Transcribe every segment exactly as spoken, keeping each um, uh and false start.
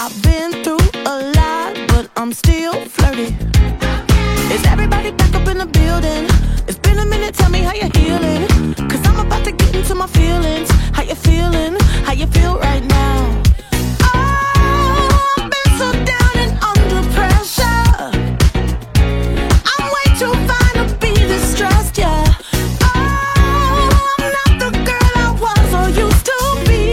I've been through a lot, but I'm still flirty. Is everybody back up in the building? It's been a minute, tell me how you're healing. Cause I'm about to get into my feelings. How you feeling? How you feel right now? Oh, I've been so down and under pressure. I'm way too fine to be distressed, yeah. Oh, I'm not the girl I was or used to be.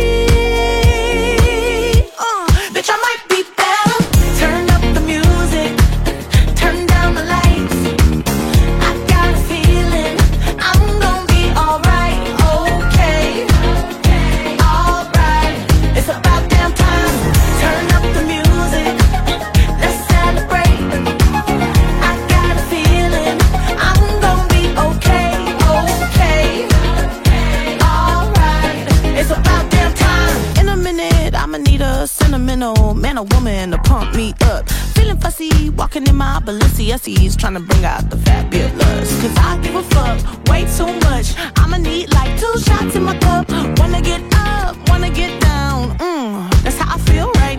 Uh, bitch, I might be better. Turn up the music, turn down the lights. I got a feeling I'm gonna be alright, okay, alright. It's about damn time. Turn up the music, let's celebrate. I got a feeling I'm gonna be okay, okay, alright. It's about damn time. In a minute, I'ma need a sentimental man or woman to pump me up. Feeling fussy, walking in my Balenciennes, trying to bring out the fabulous. Cause I give a fuck way too much. I'ma need like two shots in my cup. Wanna get up, wanna get down. Mm, that's how I feel right